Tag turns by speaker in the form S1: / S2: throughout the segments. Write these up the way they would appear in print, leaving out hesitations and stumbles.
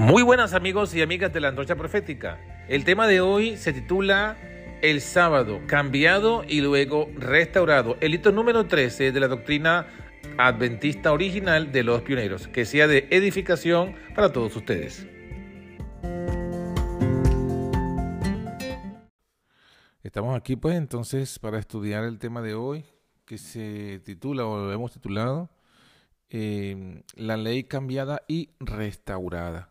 S1: Muy buenas amigos y amigas de la Antorcha Profética. El tema de hoy se titula El sábado, cambiado y luego restaurado. El hito número 13 de la doctrina adventista original de los pioneros. Que sea de edificación para todos ustedes. Estamos aquí pues entonces para estudiar el tema de hoy que se titula o lo hemos titulado la ley cambiada y restaurada.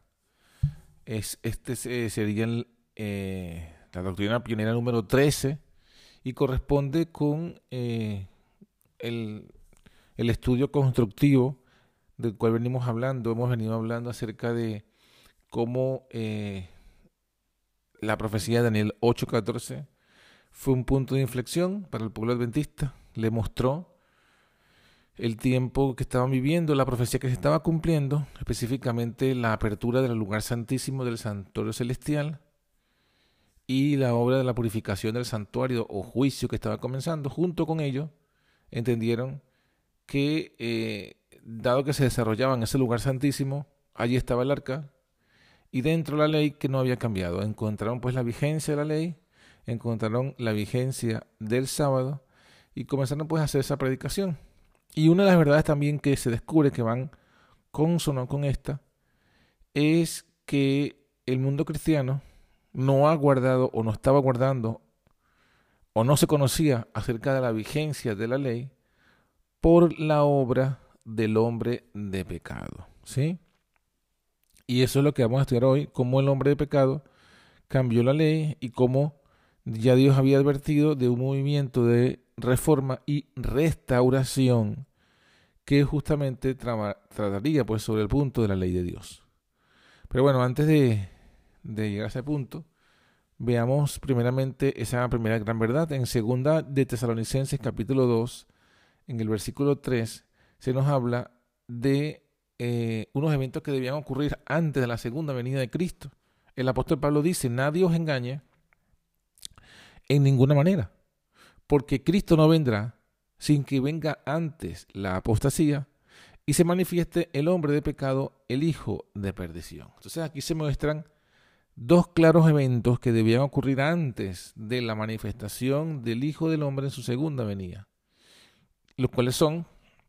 S1: Sería la doctrina pionera número 13 y corresponde con el estudio constructivo del cual venimos hablando. Hemos venido hablando acerca de cómo la profecía de Daniel 8:14 fue un punto de inflexión para el pueblo adventista. Le mostró el tiempo que estaban viviendo, la profecía que se estaba cumpliendo, específicamente la apertura del lugar santísimo del santuario celestial y la obra de la purificación del santuario o juicio que estaba comenzando. Junto con ello, entendieron que dado que se desarrollaba en ese lugar santísimo, allí estaba el arca y dentro la ley que no había cambiado. Encontraron pues la vigencia de la ley, encontraron la vigencia del sábado y comenzaron pues a hacer esa predicación. Y una de las verdades también que se descubre que van consono con esta es que el mundo cristiano no ha guardado o no estaba guardando o no se conocía acerca de la vigencia de la ley por la obra del hombre de pecado, ¿sí? Y eso es lo que vamos a estudiar hoy, cómo el hombre de pecado cambió la ley y cómo ya Dios había advertido de un movimiento de reforma y restauración que justamente trataría pues sobre el punto de la ley de Dios. Pero bueno, antes de llegar a ese punto, veamos primeramente esa primera gran verdad. En segunda de Tesalonicenses capítulo 2, en el versículo 3, se nos habla de unos eventos que debían ocurrir antes de la segunda venida de Cristo. El apóstol Pablo dice: nadie os engañe en ninguna manera, porque Cristo no vendrá sin que venga antes la apostasía y se manifieste el hombre de pecado, el hijo de perdición. Entonces aquí se muestran dos claros eventos que debían ocurrir antes de la manifestación del Hijo del Hombre en su segunda venida, los cuales son: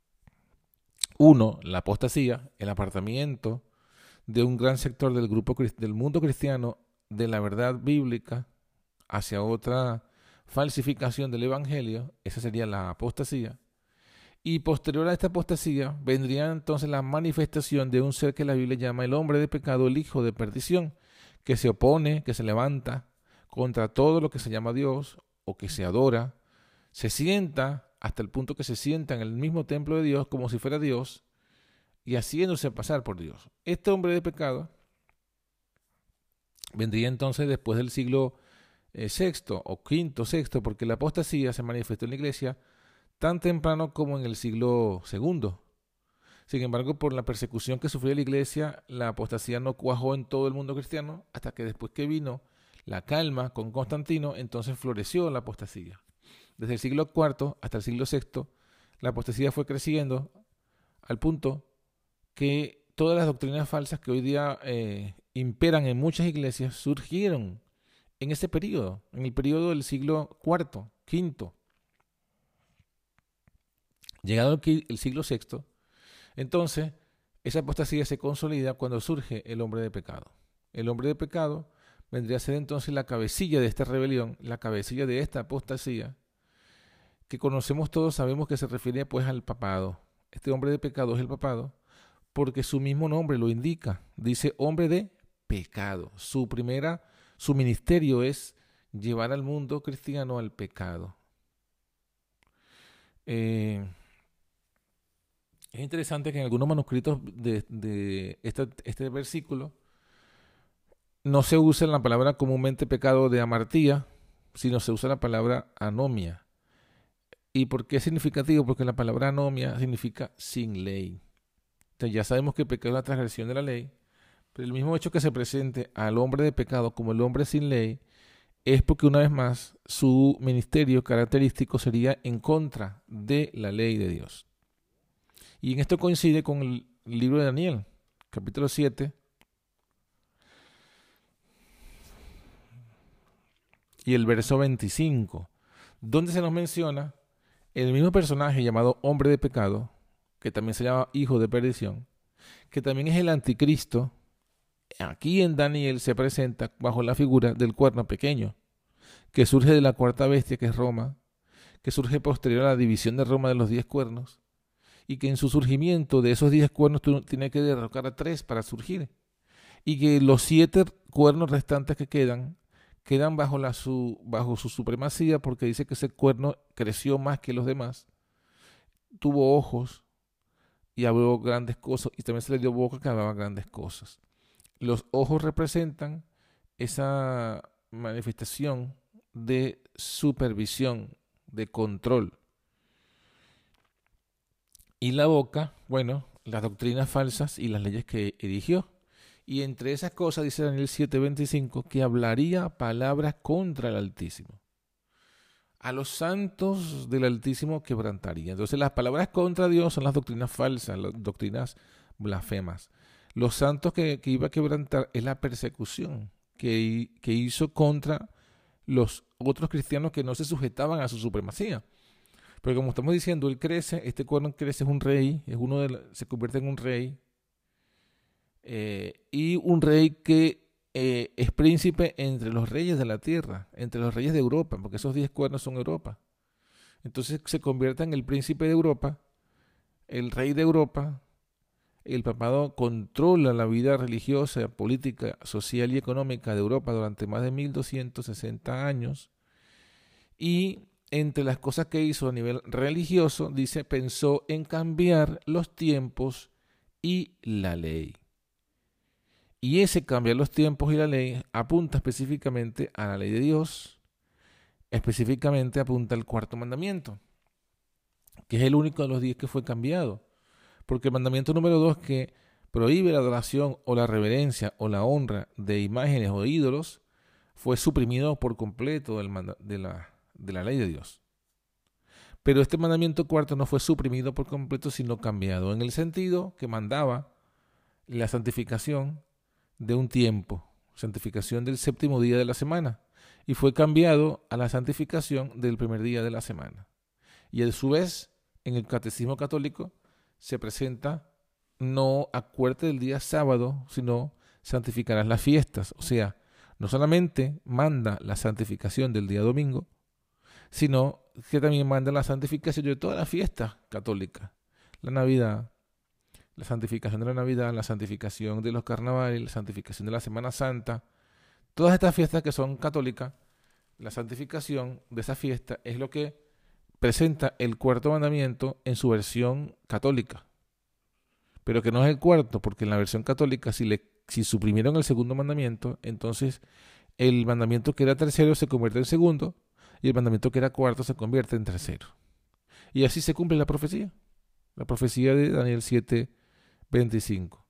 S1: uno, la apostasía, el apartamiento de un gran sector del grupo del mundo cristiano de la verdad bíblica hacia otra falsificación del evangelio. Esa sería la apostasía. Y posterior a esta apostasía vendría entonces la manifestación de un ser que la Biblia llama el hombre de pecado, el hijo de perdición, que se opone, que se levanta contra todo lo que se llama Dios o que se adora, se sienta hasta el punto que se sienta en el mismo templo de Dios como si fuera Dios y haciéndose pasar por Dios. Este hombre de pecado vendría entonces después del siglo sexto o quinto, sexto, porque la apostasía se manifestó en la iglesia tan temprano como en el siglo segundo. Sin embargo, por la persecución que sufrió la iglesia, la apostasía no cuajó en todo el mundo cristiano, hasta que después que vino la calma con Constantino, entonces floreció la apostasía. Desde el siglo IV hasta el siglo VI, la apostasía fue creciendo al punto que todas las doctrinas falsas que hoy día imperan en muchas iglesias surgieron en ese periodo, en el periodo del siglo IV, V. Llegado el siglo VI, entonces esa apostasía se consolida cuando surge el hombre de pecado. El hombre de pecado vendría a ser entonces la cabecilla de esta rebelión, la cabecilla de esta apostasía, que conocemos todos, sabemos que se refiere pues al papado. Este hombre de pecado es el papado, porque su mismo nombre lo indica. Dice hombre de pecado. Su ministerio es llevar al mundo cristiano al pecado. Es interesante que en algunos manuscritos de este versículo no se usa la palabra comúnmente pecado de amartía, sino se usa la palabra anomia. ¿Y por qué es significativo? Porque la palabra anomia significa sin ley. Entonces ya sabemos que el pecado es la transgresión de la ley, pero el mismo hecho que se presente al hombre de pecado como el hombre sin ley es porque una vez más su ministerio característico sería en contra de la ley de Dios. Y en esto coincide con el libro de Daniel, capítulo 7, y el verso 25, donde se nos menciona el mismo personaje llamado hombre de pecado, que también se llama hijo de perdición, que también es el anticristo. Aquí en Daniel se presenta bajo la figura del cuerno pequeño, que surge de la cuarta bestia, que es Roma, que surge posterior a la división de Roma de los 10 cuernos, y que en su surgimiento de esos 10 cuernos tiene que derrocar a 3 para surgir, y que los 7 cuernos restantes que quedan bajo su supremacía, porque dice que ese cuerno creció más que los demás, tuvo ojos y habló grandes cosas, y también se le dio boca que hablaba grandes cosas. Los ojos representan esa manifestación de supervisión, de control. Y la boca, bueno, las doctrinas falsas y las leyes que erigió. Y entre esas cosas dice Daniel 7:25 que hablaría palabras contra el Altísimo. A los santos del Altísimo quebrantaría. Entonces las palabras contra Dios son las doctrinas falsas, las doctrinas blasfemas. Los santos que iba a quebrantar es la persecución que hizo contra los otros cristianos que no se sujetaban a su supremacía. Porque como estamos diciendo, él crece, este cuerno crece, es un rey, se convierte en un rey, y un rey que es príncipe entre los reyes de la tierra, entre los reyes de Europa, porque esos 10 cuernos son Europa. Entonces se convierte en el príncipe de Europa, el rey de Europa. El papado controla la vida religiosa, política, social y económica de Europa durante más de 1260 años. Y entre las cosas que hizo a nivel religioso, dice, pensó en cambiar los tiempos y la ley. Y ese cambiar los tiempos y la ley apunta específicamente a la ley de Dios, específicamente apunta al cuarto mandamiento, que es el único de los 10 que fue cambiado. Porque el mandamiento número 2, que prohíbe la adoración o la reverencia o la honra de imágenes o ídolos, fue suprimido por completo de la ley de Dios. Pero este mandamiento cuarto no fue suprimido por completo, sino cambiado, en el sentido que mandaba la santificación de un tiempo, santificación del séptimo día de la semana, y fue cambiado a la santificación del primer día de la semana. Y a su vez, en el catecismo católico, se presenta no acuérdate del día sábado, sino santificarás las fiestas. O sea, no solamente manda la santificación del día domingo, sino que también manda la santificación de todas las fiestas católicas. La Navidad, la santificación de la Navidad, la santificación de los carnavales, la santificación de la Semana Santa. Todas estas fiestas que son católicas, la santificación de esa fiesta es lo que presenta el cuarto mandamiento en su versión católica, pero que no es el cuarto, porque en la versión católica si suprimieron el segundo mandamiento, entonces el mandamiento que era tercero se convierte en segundo y el mandamiento que era cuarto se convierte en tercero. Y así se cumple la profecía de Daniel 7:25.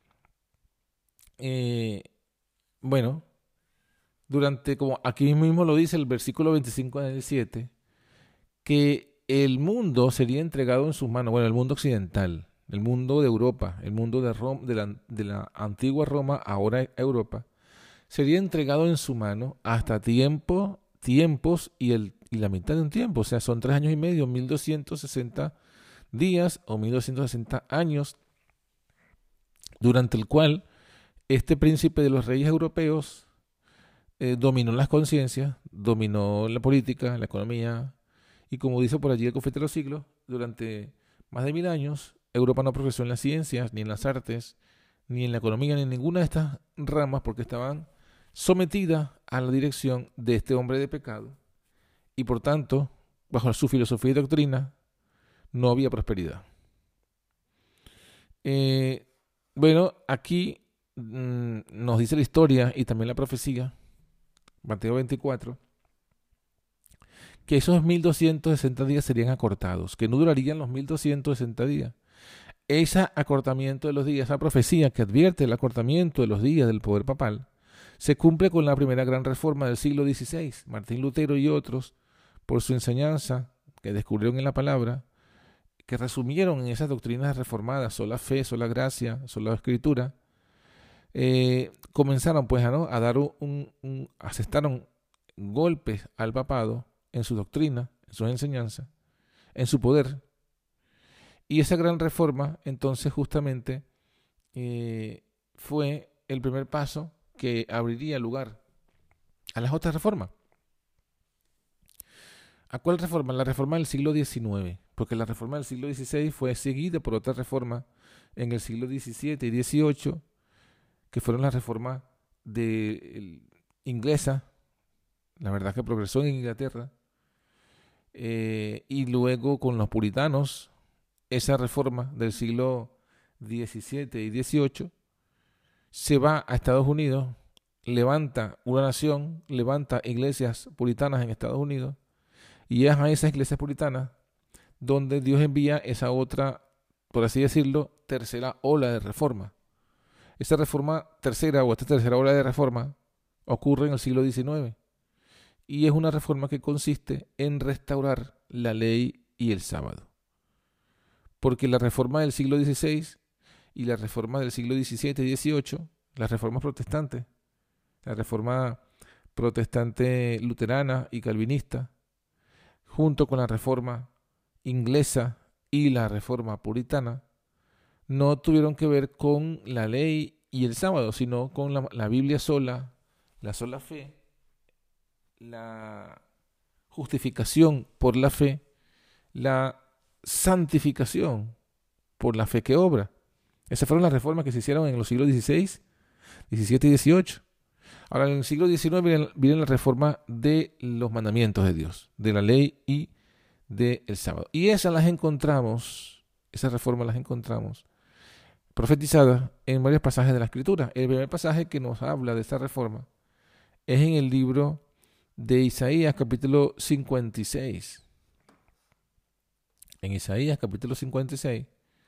S1: Bueno, como aquí mismo lo dice el versículo 25 de Daniel 7, que el mundo sería entregado en sus manos, bueno, el mundo occidental, el mundo de Europa, el mundo de Roma, de la antigua Roma, ahora Europa, sería entregado en su mano hasta tiempos y la mitad de un tiempo, o sea, son 3 años y medio, 1260 días o 1260 años, durante el cual este príncipe de los reyes europeos dominó las conciencias, dominó la política, la economía. Y como dice por allí el Confete de los Siglos, durante más de 1000 años, Europa no progresó en las ciencias, ni en las artes, ni en la economía, ni en ninguna de estas ramas, porque estaban sometidas a la dirección de este hombre de pecado. Y por tanto, bajo su filosofía y doctrina, no había prosperidad. Bueno, aquí nos dice la historia y también la profecía, Mateo 24, que esos 1260 días serían acortados, que no durarían los 1260 días. Ese acortamiento de los días, esa profecía que advierte el acortamiento de los días del poder papal, se cumple con la primera gran reforma del siglo XVI. Martín Lutero y otros, por su enseñanza que descubrieron en la palabra, que resumieron en esas doctrinas reformadas, sola fe, sola gracia, sola escritura, comenzaron pues a dar asestaron golpes al papado en su doctrina, en sus enseñanzas, en su poder. Y esa gran reforma, entonces, justamente fue el primer paso que abriría lugar a las otras reformas. ¿A cuál reforma? La reforma del siglo XIX, porque la reforma del siglo XVI fue seguida por otra reforma en el siglo XVII y XVIII, que fueron las reformas inglesa, la verdad que progresó en Inglaterra, y luego con los puritanos, esa reforma del siglo XVII y XVIII se va a Estados Unidos, levanta una nación, levanta iglesias puritanas en Estados Unidos, y es a esas iglesias puritanas donde Dios envía esa otra, por así decirlo, tercera ola de reforma. Esta reforma tercera o esta tercera ola de reforma ocurre en el siglo XIX y es una reforma que consiste en restaurar la ley y el sábado. Porque la reforma del siglo XVI y la reforma del siglo XVII y XVIII, las reformas protestantes, la reforma protestante luterana y calvinista, junto con la reforma inglesa y la reforma puritana, no tuvieron que ver con la ley y el sábado, sino con la Biblia sola, la sola fe, la justificación por la fe, la santificación por la fe que obra. Esas fueron las reformas que se hicieron en los siglos XVI, XVII y XVIII. Ahora, en el siglo XIX viene la reforma de los mandamientos de Dios, de la ley y del sábado. Y esas reformas las encontramos profetizadas en varios pasajes de la Escritura. El primer pasaje que nos habla de esta reforma es en el libro de Isaías, capítulo 56. En Isaías, capítulo 56,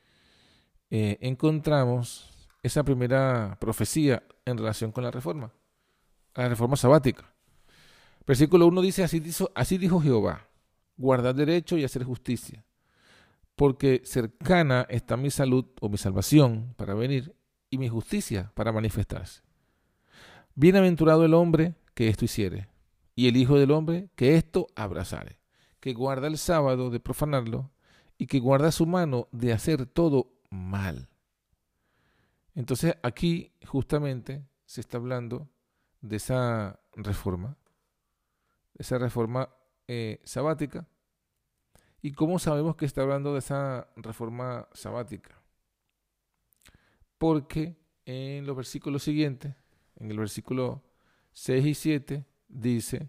S1: encontramos esa primera profecía en relación con la reforma sabática. Versículo 1 dice, así dijo Jehová, guardad derecho y hacer justicia, porque cercana está mi salud o mi salvación para venir y mi justicia para manifestarse. Bienaventurado el hombre que esto hiciere, y el hijo del hombre que esto abrazare, que guarda el sábado de profanarlo y que guarda su mano de hacer todo mal. Entonces aquí justamente se está hablando de esa reforma sabática. ¿Y cómo sabemos que está hablando de esa reforma sabática? Porque en los versículos siguientes, en el versículo 6 y 7, dice,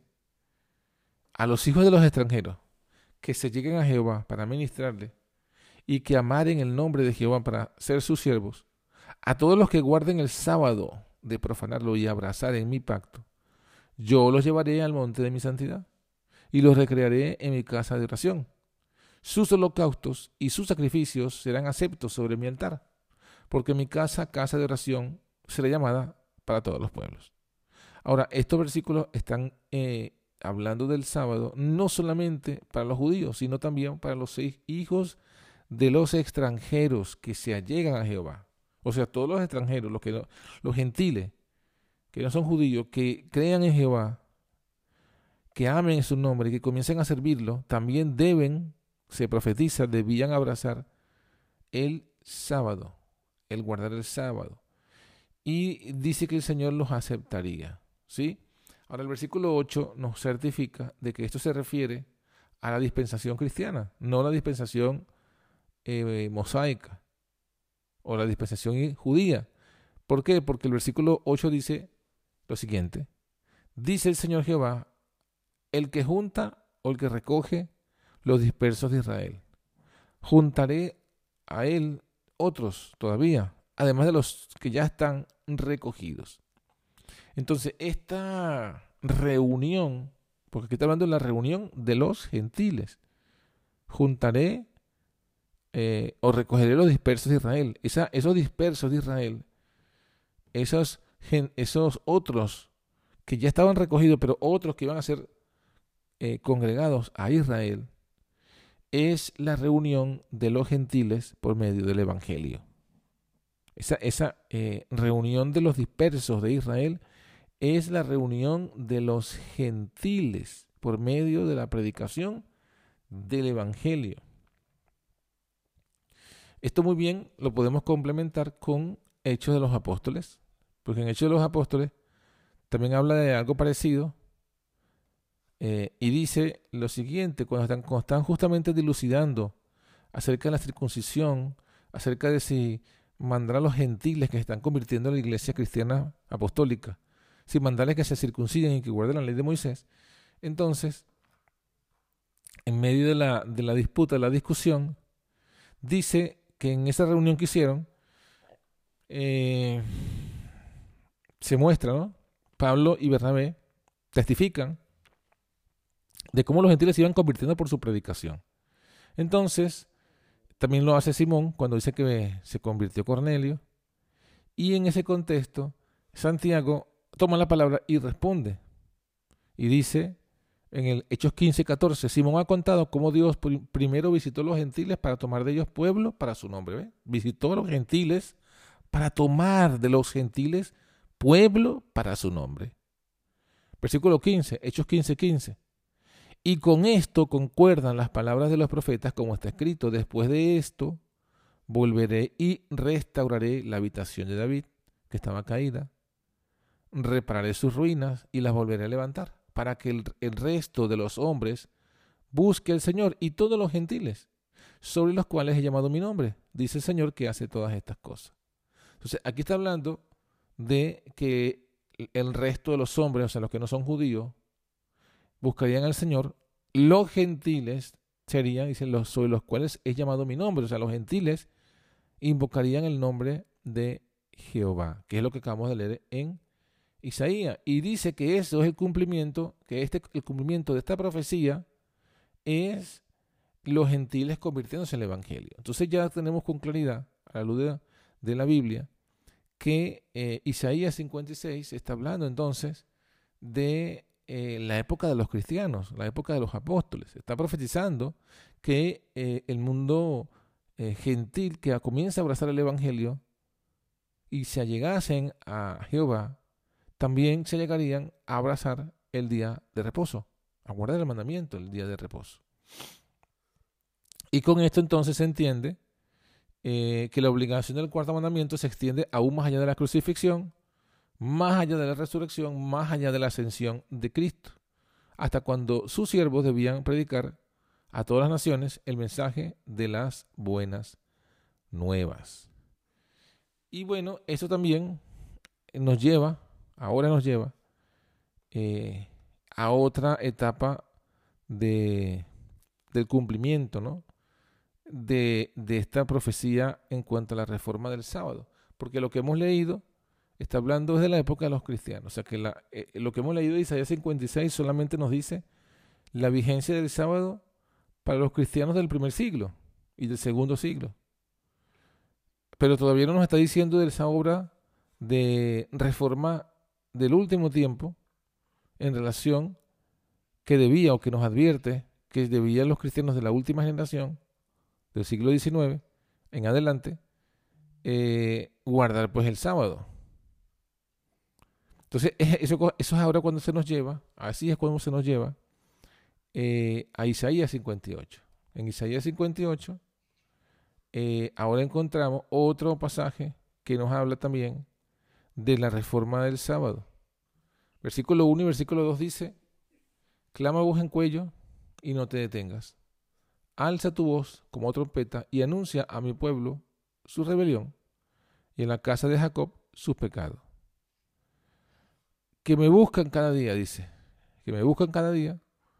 S1: a los hijos de los extranjeros que se lleguen a Jehová para ministrarle y que amaren el nombre de Jehová para ser sus siervos, a todos los que guarden el sábado de profanarlo y abrazar en mi pacto, yo los llevaré al monte de mi santidad y los recrearé en mi casa de oración. Sus holocaustos y sus sacrificios serán aceptos sobre mi altar, porque mi casa de oración, será llamada para todos los pueblos. Ahora, estos versículos están hablando del sábado, no solamente para los judíos, sino también para los hijos de los extranjeros que se allegan a Jehová. O sea, todos los extranjeros, los gentiles, que no son judíos, que crean en Jehová, que amen su nombre y que comiencen a servirlo, también se profetiza, debían abrazar el sábado, el guardar el sábado. Y dice que el Señor los aceptaría, ¿sí? Ahora el versículo 8 nos certifica de que esto se refiere a la dispensación cristiana, no la dispensación mosaica o la dispensación judía. ¿Por qué? Porque el versículo 8 dice lo siguiente: dice el Señor Jehová, el que junta o el que recoge los dispersos de Israel. Juntaré a él otros todavía, además de los que ya están recogidos. Entonces, esta reunión, porque aquí está hablando de la reunión de los gentiles, juntaré o recogeré los dispersos de Israel. Esos dispersos de Israel, esos otros que ya estaban recogidos, pero otros que iban a ser congregados a Israel, es la reunión de los gentiles por medio del Evangelio. Esa reunión de los dispersos de Israel es la reunión de los gentiles por medio de la predicación del Evangelio. Esto muy bien lo podemos complementar con Hechos de los Apóstoles, porque en Hechos de los Apóstoles también habla de algo parecido y dice lo siguiente, cuando están justamente dilucidando acerca de la circuncisión, acerca de si mandar a los gentiles que se están convirtiendo en la iglesia cristiana apostólica, si mandarles que se circunciden y que guarden la ley de Moisés. Entonces, en medio de la disputa, de la discusión, dice que en esa reunión que hicieron, se muestra, ¿no? Pablo y Bernabé testifican de cómo los gentiles se iban convirtiendo por su predicación. Entonces, también lo hace Simón cuando dice que se convirtió Cornelio. Y en ese contexto, Santiago toma la palabra y responde. Y dice en el Hechos 15:14, Simón ha contado cómo Dios primero visitó a los gentiles para tomar de ellos pueblo para su nombre. ¿Ve? Visitó a los gentiles para tomar de los gentiles pueblo para su nombre. Versículo 15, Hechos 15:15. Y con esto concuerdan las palabras de los profetas como está escrito, después de esto volveré y restauraré la habitación de David, que estaba caída, repararé sus ruinas y las volveré a levantar, para que el resto de los hombres busque al Señor y todos los gentiles, sobre los cuales he llamado mi nombre, dice el Señor que hace todas estas cosas. Entonces, aquí está hablando de que el resto de los hombres, o sea, los que no son judíos, buscarían al Señor. Los gentiles serían, dicen, los sobre los cuales he llamado mi nombre. O sea, los gentiles invocarían el nombre de Jehová, que es lo que acabamos de leer en Isaías. Y dice que eso es el cumplimiento, que el cumplimiento de esta profecía es los gentiles convirtiéndose en el Evangelio. Entonces ya tenemos con claridad, a la luz de la Biblia, que Isaías 56 está hablando entonces de la época de los cristianos, la época de los apóstoles. Está profetizando que el mundo gentil que comienza a abrazar el Evangelio y se allegasen a Jehová, también se llegarían a abrazar el día de reposo, a guardar el mandamiento, el día de reposo. Y con esto entonces se entiende que la obligación del cuarto mandamiento se extiende aún más allá de la crucifixión, más allá de la resurrección, más allá de la ascensión de Cristo, hasta cuando sus siervos debían predicar a todas las naciones el mensaje de las buenas nuevas. Y bueno, eso también ahora nos lleva a otra etapa del cumplimiento, ¿no? de esta profecía en cuanto a la reforma del sábado, porque lo que hemos leído está hablando desde la época de los cristianos. O sea que lo que hemos leído de Isaías 56 solamente nos dice la vigencia del sábado para los cristianos del primer siglo y del segundo siglo. Pero todavía no nos está diciendo de esa obra de reforma del último tiempo en relación que debía o que nos advierte que debían los cristianos de la última generación del siglo XIX en adelante guardar pues el sábado. Entonces, eso es ahora cuando se nos lleva, así es cuando se nos lleva a Isaías 58. En Isaías 58, ahora encontramos otro pasaje que nos habla también de la reforma del sábado. Versículo 1 y versículo 2 dice, clama voz en cuello y no te detengas. Alza tu voz como trompeta y anuncia a mi pueblo su rebelión y en la casa de Jacob sus pecados. Que me buscan cada día, dice, que me buscan cada día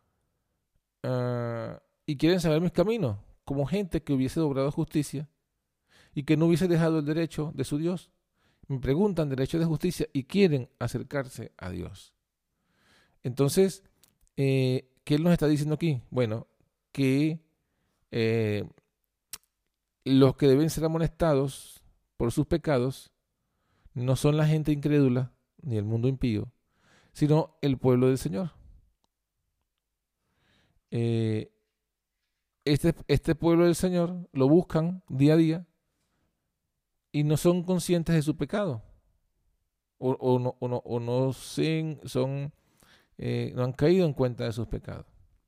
S1: y quieren saber mis caminos, como gente que hubiese obrado justicia y que no hubiese dejado el derecho de su Dios. Me preguntan derecho de justicia y quieren acercarse a Dios. Entonces, ¿qué Él nos está diciendo aquí? Bueno, que los que deben ser amonestados por sus pecados no son la gente incrédula ni el mundo impío, sino el pueblo del Señor. Este pueblo del Señor lo buscan día a día y no son conscientes de su pecado. o no, no han caído en cuenta de sus pecados.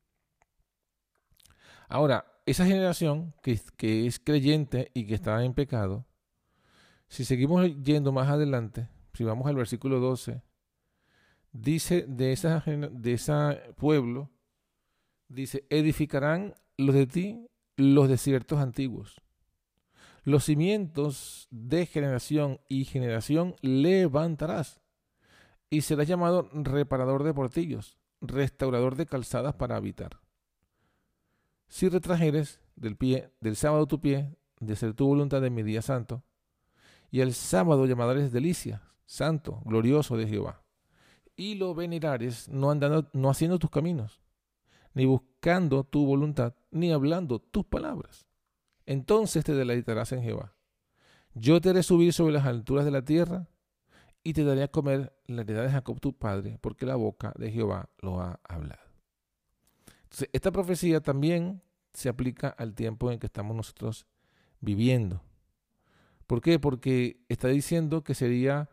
S1: Ahora, esa generación que es creyente y que está en pecado, si seguimos yendo más adelante, si vamos al versículo 12, dice de ese pueblo, dice, edificarán los de ti los desiertos antiguos. Los cimientos de generación y generación levantarás, y serás llamado reparador de portillos, restaurador de calzadas para habitar. Si retrajeres del sábado tu pie, de hacer tu voluntad en mi día santo, y el sábado llamaréis delicia, santo, glorioso de Jehová, y lo venerares no haciendo tus caminos, ni buscando tu voluntad, ni hablando tus palabras. Entonces te deleitarás en Jehová. Yo te haré subir sobre las alturas de la tierra, y te daré a comer la heredad de Jacob tu padre, porque la boca de Jehová lo ha hablado. Entonces, esta profecía también se aplica al tiempo en que estamos nosotros viviendo. ¿Por qué? Porque está diciendo que sería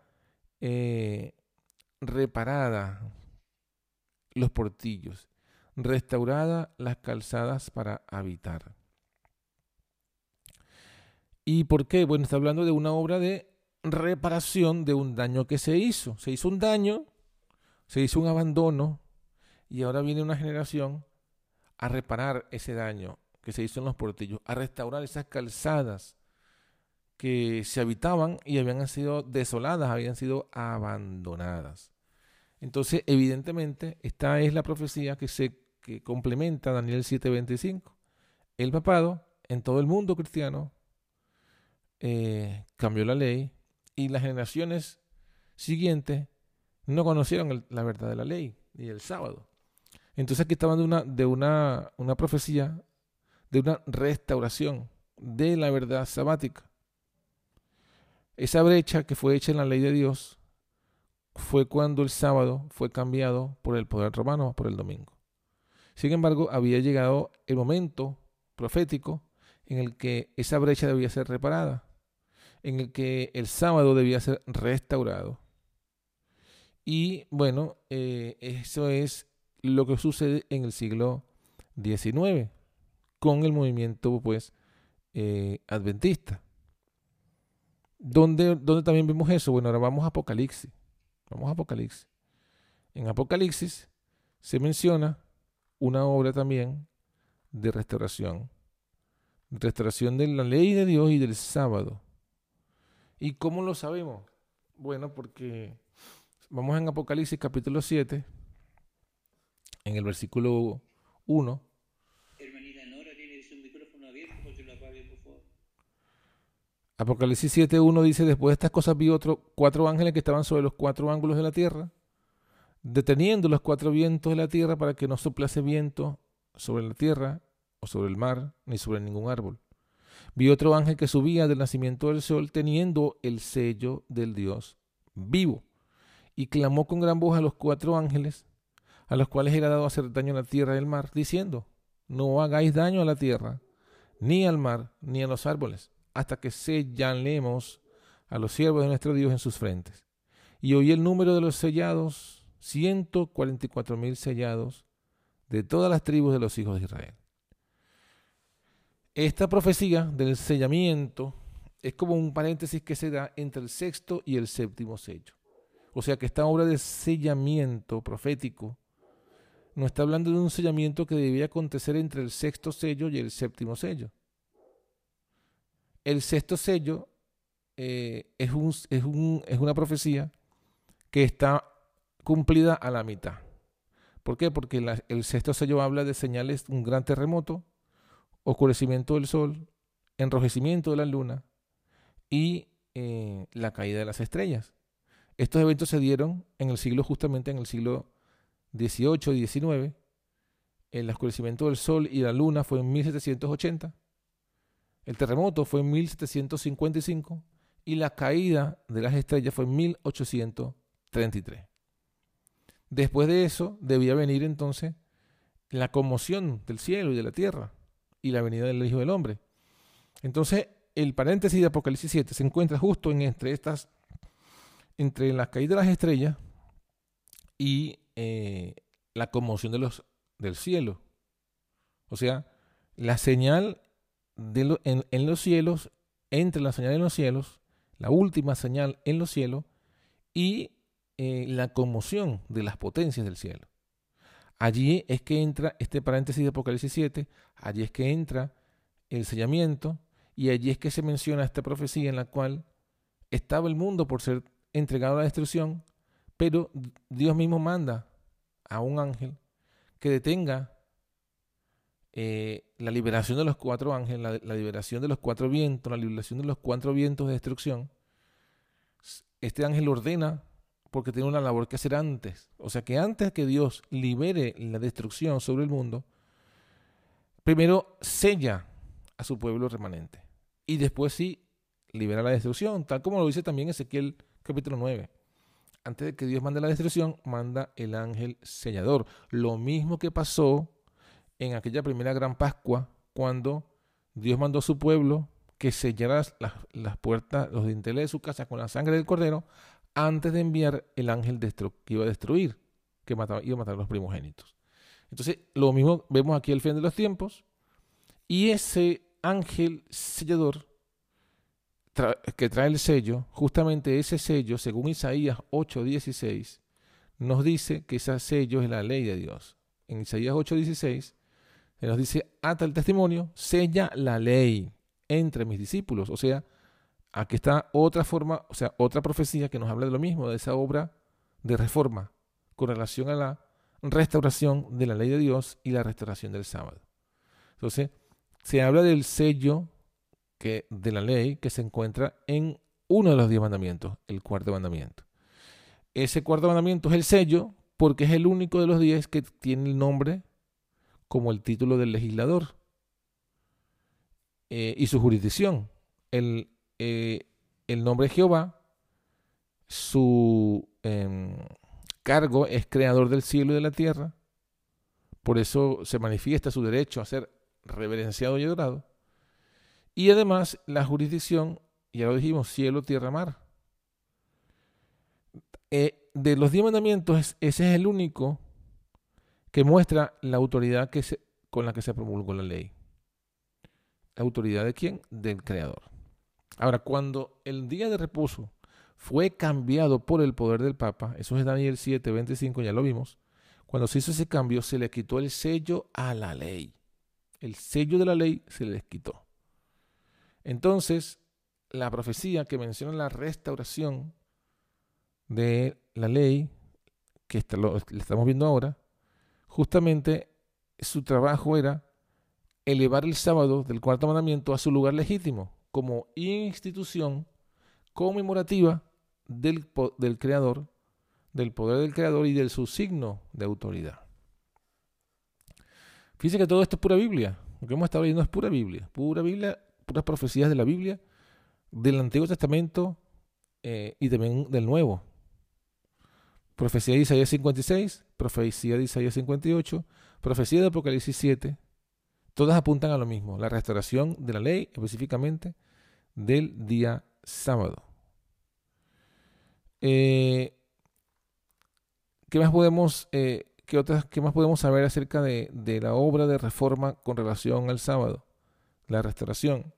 S1: reparada los portillos, restaurada las calzadas para habitar. ¿Y por qué? Bueno, está hablando de una obra de reparación de un daño que se hizo. Se hizo un daño, se hizo un abandono, y ahora viene una generación a reparar ese daño que se hizo en los portillos, a restaurar esas calzadas que se habitaban y habían sido desoladas, habían sido abandonadas. Entonces, evidentemente, esta es la profecía que complementa Daniel 7:25. El papado en todo el mundo cristiano cambió la ley, y las generaciones siguientes no conocieron la verdad de la ley y el sábado. Entonces aquí está hablando de una profecía de una restauración de la verdad sabática. Esa brecha que fue hecha en la ley de Dios fue cuando el sábado fue cambiado por el poder romano, por el domingo. Sin embargo, había llegado el momento profético en el que esa brecha debía ser reparada, en el que el sábado debía ser restaurado. Y bueno, eso es lo que sucede en el siglo XIX con el movimiento adventista. ¿Dónde también vemos eso? Bueno, ahora vamos a Apocalipsis. Vamos a Apocalipsis. En Apocalipsis se menciona una obra también de restauración de la ley de Dios y del sábado. ¿Y cómo lo sabemos? Bueno, porque vamos en Apocalipsis capítulo 7, en el versículo 1.
S2: Hermanita Nora tiene su micrófono abierto, pues se lo apague, por favor.
S1: Apocalipsis 7:1 dice, después de estas cosas vi 4 ángeles que estaban sobre los 4 ángulos de la tierra, deteniendo los 4 vientos de la tierra para que no soplase viento sobre la tierra o sobre el mar, ni sobre ningún árbol. Vi otro ángel que subía del nacimiento del sol, teniendo el sello del Dios vivo, y clamó con gran voz a los 4 ángeles, a los cuales era dado hacer daño a la tierra y al mar, diciendo, no hagáis daño a la tierra, ni al mar, ni a los árboles, hasta que sellemos a los siervos de nuestro Dios en sus frentes. Y oí el número de los sellados, 144,000 sellados, de todas las tribus de los hijos de Israel. Esta profecía del sellamiento es como un paréntesis que se da entre el 6º y el 7º sello. O sea que esta obra de sellamiento profético no está hablando de un sellamiento que debía acontecer entre el 6º sello y el 7º sello. El 6º sello es una profecía que está cumplida a la mitad. ¿Por qué? Porque el 6º sello habla de señales, un gran terremoto, oscurecimiento del sol, enrojecimiento de la luna y la caída de las estrellas. Estos eventos se dieron justamente en el siglo XVIII y XIX. El oscurecimiento del sol y la luna fue en 1780. El terremoto fue en 1755 y la caída de las estrellas fue en 1833. Después de eso debía venir entonces la conmoción del cielo y de la tierra y la venida del Hijo del Hombre. Entonces, el paréntesis de Apocalipsis 7 se encuentra justo entre estas entre la caída de las estrellas y la conmoción del cielo. O sea, la señal en los cielos, entre la señal en los cielos, la última señal en los cielos y la conmoción de las potencias del cielo. Allí es que entra este paréntesis de Apocalipsis 7, allí es que entra el sellamiento y allí es que se menciona esta profecía en la cual estaba el mundo por ser entregado a la destrucción, pero Dios mismo manda a un ángel que detenga la liberación de los 4 ángeles, la liberación de los 4 vientos, la liberación de los 4 vientos de destrucción. Este ángel ordena porque tiene una labor que hacer antes. O sea que antes que Dios libere la destrucción sobre el mundo, primero sella a su pueblo remanente. Y después sí libera la destrucción, tal como lo dice también Ezequiel capítulo 9. Antes de que Dios mande la destrucción, manda el ángel sellador. Lo mismo que pasó en aquella primera gran Pascua, cuando Dios mandó a su pueblo que sellara las puertas, los dinteles de su casa con la sangre del cordero, antes de enviar el ángel que iba a destruir, que iba a matar a los primogénitos. Entonces, lo mismo vemos aquí al fin de los tiempos, y ese ángel sellador que trae el sello, justamente ese sello, según Isaías 8:16, nos dice que ese sello es la ley de Dios. En Isaías 8:16 se nos dice: ata el testimonio, sella la ley entre mis discípulos. O sea, aquí está otra forma, o sea, otra profecía que nos habla de lo mismo, de esa obra de reforma con relación a la restauración de la ley de Dios y la restauración del sábado. Entonces, se habla del sello de la ley que se encuentra en uno de los 10 mandamientos, el 4.º mandamiento. Ese 4.º mandamiento es el sello porque es el único de los 10 que tiene el nombre como el título del legislador y su jurisdicción. El nombre de Jehová, su cargo es creador del cielo y de la tierra. Por eso se manifiesta su derecho a ser reverenciado y adorado. Y además la jurisdicción, ya lo dijimos, cielo, tierra, mar. De los 10 mandamientos, ese es el único que muestra la autoridad con la que se promulgó la ley. ¿La autoridad de quién? Del Creador. Ahora, cuando el día de reposo fue cambiado por el poder del Papa, eso es Daniel 7:25, ya lo vimos, cuando se hizo ese cambio se le quitó el sello a la ley. El sello de la ley se les quitó. Entonces, la profecía que menciona la restauración de la ley, que lo estamos viendo ahora, justamente su trabajo era elevar el sábado del 4.º mandamiento a su lugar legítimo, como institución conmemorativa del Creador, del poder del Creador y de su signo de autoridad. Fíjense que todo esto es pura Biblia. Lo que hemos estado leyendo es pura Biblia, puras profecías de la Biblia, del Antiguo Testamento y también del Nuevo. Profecía de Isaías 56, profecía de Isaías 58, profecía de Apocalipsis 7, todas apuntan a lo mismo, la restauración de la ley, específicamente del día sábado. ¿Qué más podemos saber acerca de la obra de reforma con relación al sábado? La restauración.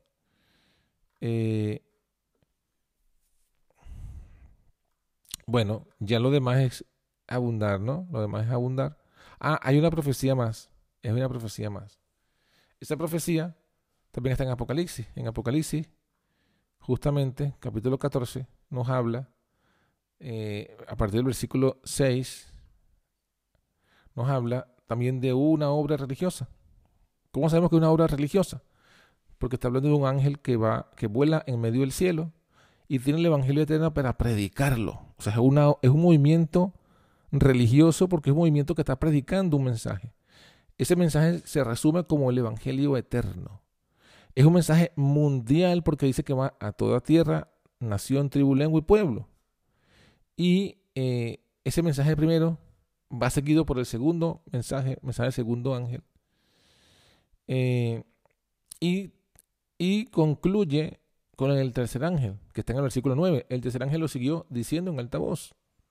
S1: Bueno, ya lo demás es abundar, ¿no? Lo demás es abundar. Hay una profecía más. Es una profecía más. Esa profecía también está en Apocalipsis. En Apocalipsis, justamente, capítulo 14, nos habla, a partir del versículo 6, nos habla también de una obra religiosa. ¿Cómo sabemos que es una obra religiosa? Porque está hablando de un ángel que vuela en medio del cielo y tiene el evangelio eterno para predicarlo. O sea, es un movimiento religioso porque es un movimiento que está predicando un mensaje. Ese mensaje se resume como el evangelio eterno. Es un mensaje mundial porque dice que va a toda tierra, nación, tribu, lengua y pueblo. Y ese mensaje primero va seguido por el segundo mensaje del segundo ángel. Y concluye con el tercer ángel, que está en el versículo 9. El tercer ángel lo siguió diciendo en alta voz.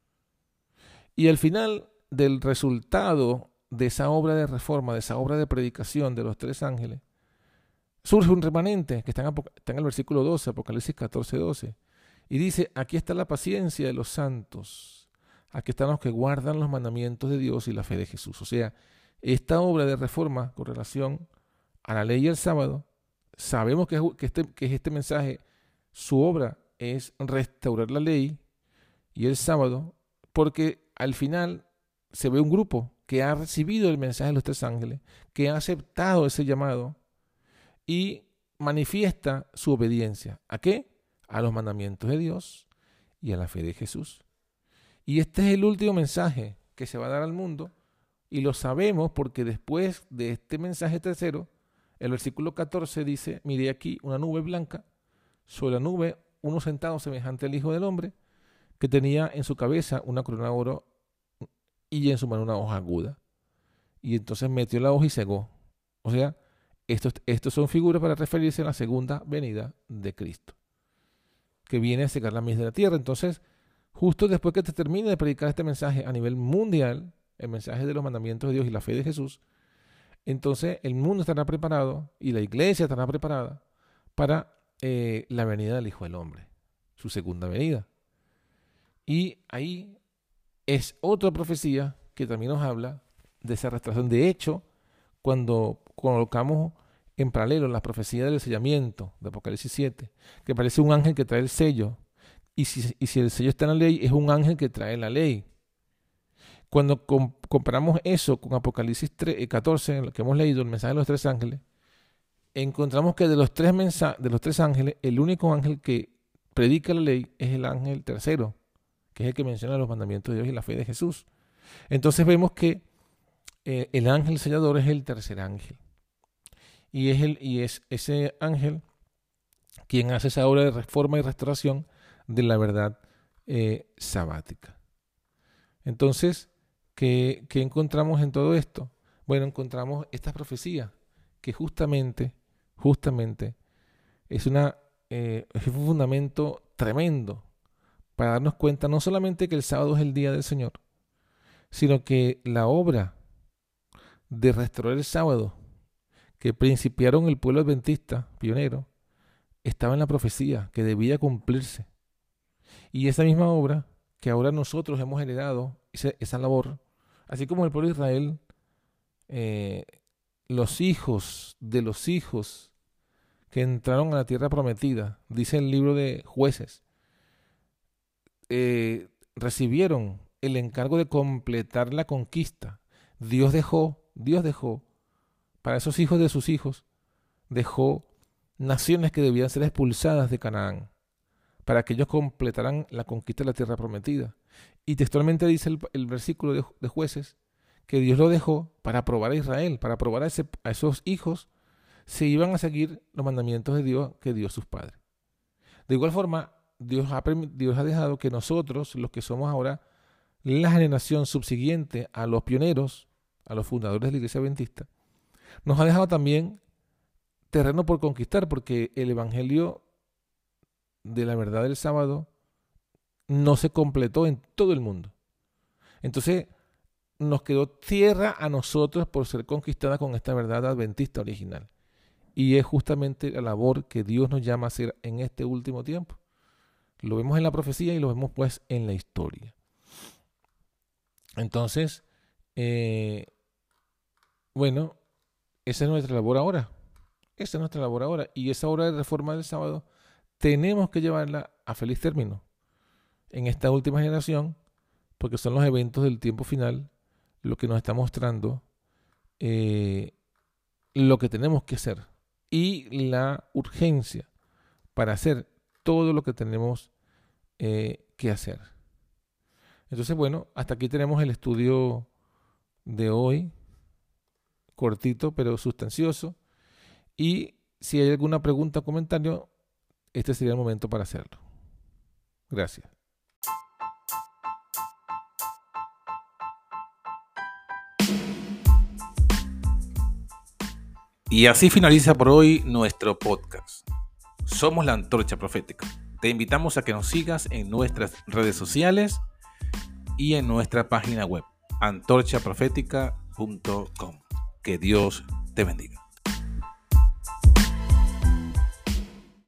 S1: Y al final del resultado de esa obra de reforma, de esa obra de predicación de los tres ángeles, surge un remanente que está en el versículo 12, Apocalipsis 14, 12. Y dice, aquí está la paciencia de los santos. Aquí están los que guardan los mandamientos de Dios y la fe de Jesús. O sea, esta obra de reforma con relación a la ley y el sábado, sabemos que este mensaje, su obra es restaurar la ley y el sábado, porque al final se ve un grupo que ha recibido el mensaje de los tres ángeles, que ha aceptado ese llamado y manifiesta su obediencia. ¿A qué? A los mandamientos de Dios y a la fe de Jesús. Y este es el último mensaje que se va a dar al mundo, y lo sabemos porque después de este mensaje tercero, el versículo 14 dice, miré aquí una nube blanca, sobre la nube uno sentado semejante al Hijo del Hombre, que tenía en su cabeza una corona de oro y en su mano una hoja aguda. Y entonces metió la hoja y cegó. O sea, estos son figuras para referirse a la segunda venida de Cristo, que viene a cegar la mies de la tierra. Entonces, justo después que te termine de predicar este mensaje a nivel mundial, el mensaje de los mandamientos de Dios y la fe de Jesús, entonces el mundo estará preparado y la iglesia estará preparada para la venida del Hijo del Hombre, su segunda venida. Y ahí es otra profecía que también nos habla de esa restauración. De hecho, cuando colocamos en paralelo la profecía del sellamiento de Apocalipsis 7, que parece un ángel que trae el sello, y si el sello está en la ley, es un ángel que trae la ley. Cuando comparamos eso con Apocalipsis 14, en lo que hemos leído, el mensaje de los tres ángeles, encontramos que de los tres ángeles, el único ángel que predica la ley es el ángel tercero, que es el que menciona los mandamientos de Dios y la fe de Jesús. Entonces vemos que el ángel sellador es el tercer ángel. Y es ese ángel quien hace esa obra de reforma y restauración de la verdad sabática. Entonces, ¿qué encontramos en todo esto? Bueno, encontramos esta profecía que justamente es un fundamento tremendo para darnos cuenta no solamente que el sábado es el día del Señor, sino que la obra de restaurar el sábado que principiaron el pueblo adventista pionero estaba en la profecía que debía cumplirse. Y esa misma obra que ahora nosotros hemos heredado, esa labor, así como el pueblo de Israel, los hijos de los hijos que entraron a la tierra prometida, dice el libro de Jueces, recibieron el encargo de completar la conquista. Dios dejó para esos hijos de sus hijos, dejó naciones que debían ser expulsadas de Canaán, para que ellos completaran la conquista de la tierra prometida. Y textualmente dice el versículo de Jueces, que Dios lo dejó para probar a Israel, para probar a esos hijos si iban a seguir los mandamientos de Dios que dio sus padres. De igual forma, Dios ha dejado que nosotros, los que somos ahora la generación subsiguiente a los pioneros, a los fundadores de la iglesia adventista, nos ha dejado también terreno por conquistar, porque el evangelio de la verdad del sábado no se completó en todo el mundo. Entonces nos quedó tierra a nosotros por ser conquistada con esta verdad adventista original. Y es justamente la labor que Dios nos llama a hacer en este último tiempo. Lo vemos en la profecía y lo vemos pues en la historia. Entonces, bueno, esa es nuestra labor ahora. Esa es nuestra labor ahora. Y esa obra de reforma del sábado tenemos que llevarla a feliz término en esta última generación, porque son los eventos del tiempo final lo que nos está mostrando lo que tenemos que hacer y la urgencia para hacer todo lo que tenemos que hacer. Entonces, bueno, hasta aquí tenemos el estudio de hoy, cortito pero sustancioso, y si hay alguna pregunta o comentario, este sería el momento para hacerlo. Gracias. Y así finaliza por hoy nuestro podcast. Somos la Antorcha Profética. Te invitamos a que nos sigas en nuestras redes sociales y en nuestra página web, antorchaprofética.com. Que Dios te bendiga.